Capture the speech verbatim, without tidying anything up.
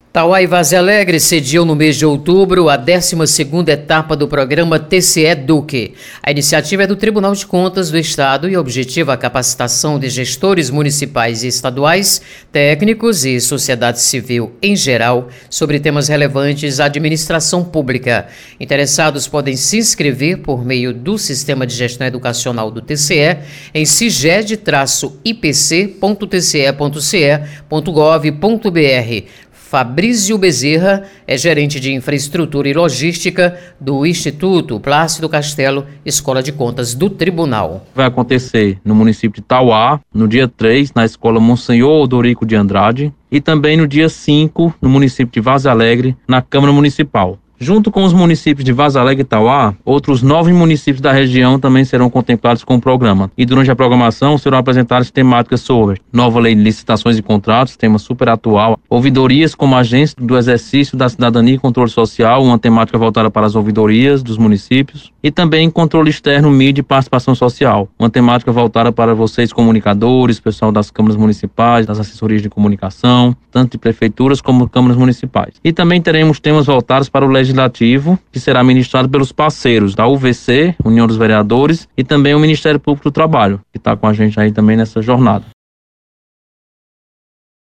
Tauá e Várzea Alegre sediam no mês de outubro a décima segunda etapa do programa T C E-Duque. A iniciativa é do Tribunal de Contas do Estado e objetiva a capacitação de gestores municipais e estaduais, técnicos e sociedade civil em geral sobre temas relevantes à administração pública. Interessados podem se inscrever por meio do Sistema de Gestão Educacional do T C E em siged traço I P C ponto T C E ponto C E ponto gov ponto B R. Fabrício Bezerra é gerente de infraestrutura e logística do Instituto Plácido Castelo, Escola de Contas do Tribunal. Vai acontecer no município de Tauá, no dia três, na Escola Monsenhor Odorico de Andrade, e também no dia cinco, no município de Várzea Alegre, na Câmara Municipal. Junto com os municípios de Várzea Alegre e Tauá, outros nove municípios da região também serão contemplados com o programa. E durante a programação serão apresentadas temáticas sobre nova lei de licitações e contratos, tema super atual, ouvidorias como agência do exercício da cidadania e controle social, uma temática voltada para as ouvidorias dos municípios, e também controle externo, mídia e participação social, uma temática voltada para vocês comunicadores, pessoal das câmaras municipais, das assessorias de comunicação, tanto de prefeituras como câmaras municipais. E também teremos temas voltados para o legislativo, que será ministrado pelos parceiros da U V C, União dos Vereadores, e também o Ministério Público do Trabalho, que está com a gente aí também nessa jornada.